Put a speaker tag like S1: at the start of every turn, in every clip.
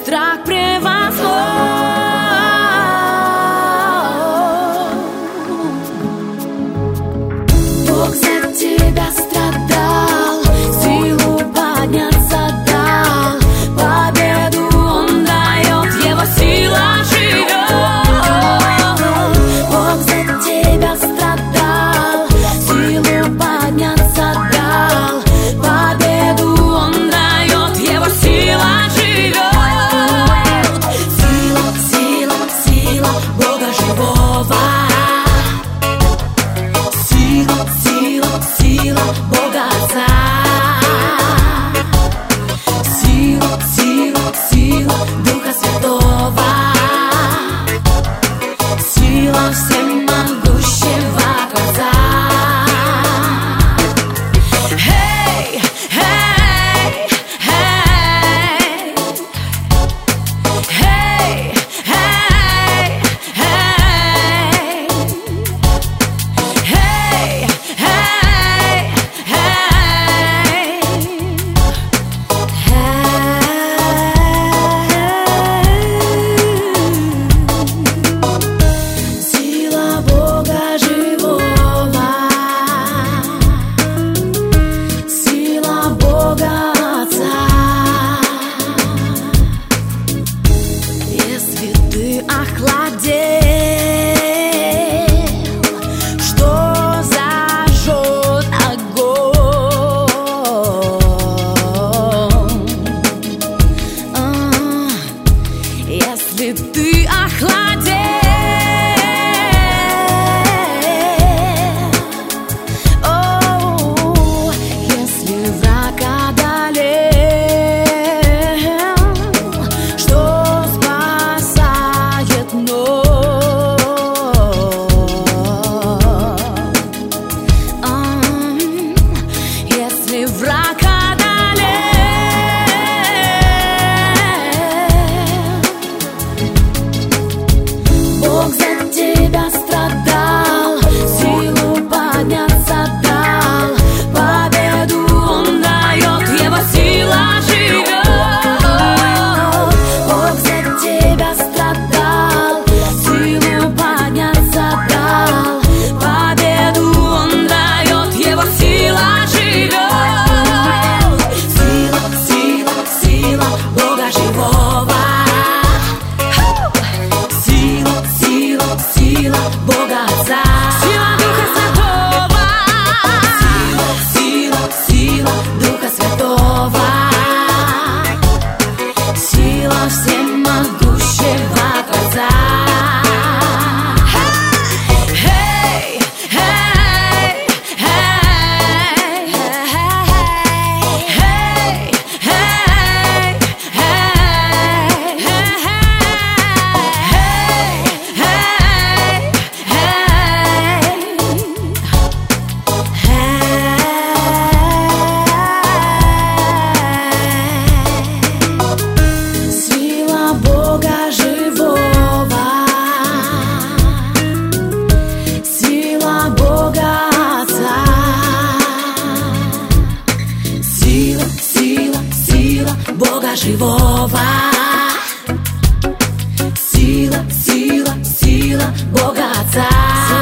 S1: strach prevazhol. Бог за тебя страдал, силу подняться дал, победу Он дает, Его сила живет. Бог за тебя страдал, силу подняться дал, победу Он дает, Его сила живет. Сила, сила, сила Бога живого. Сила, сила, сила Бога Отца. Сила, сила, сила Духа Святого. Сила всемогущего Творца. Hey, hey, hey. Hey, hey, hey. Hey, hey, Сила Бога живого, сила Бога Отца. Если ты охладел, что зажжет огонь? Если ты охладел, если враг одолел, что спасает ночь? Если враг одолел, Бог за тебя страдал, силу подняться дал, победу Он дает, Его сила живет. Бог за тебя страдал, силу подняться дал, победу Он дает, Его сила живет. Сила, сила, сила Бога живого. Сила, сила, сила Бога Отца. Сила Духа Святого. Сила, сила, сила Духа Святого. Сила всемогущего Творца. Hey, hey, hey. Hey, hey, Сила Бога живого, сила Бога Отца. Сила, сила, сила Бога живого. Сила, сила, сила Бога Отца.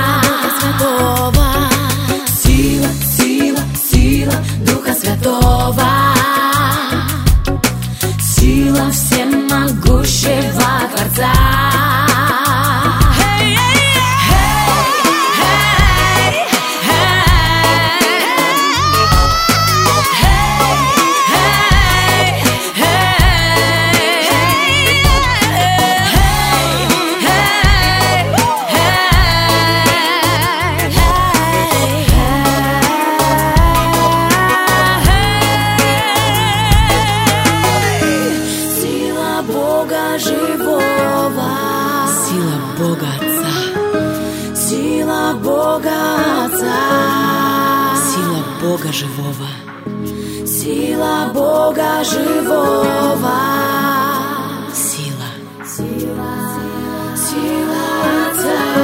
S1: Сила, сила, сила Духа Святого. Сила всемогущего Творца. Сила Бога живого. Сила Бога Отца. Сила Бога Отца. Сила Бога живого. Сила Бога живого. Сила. Сила Отца.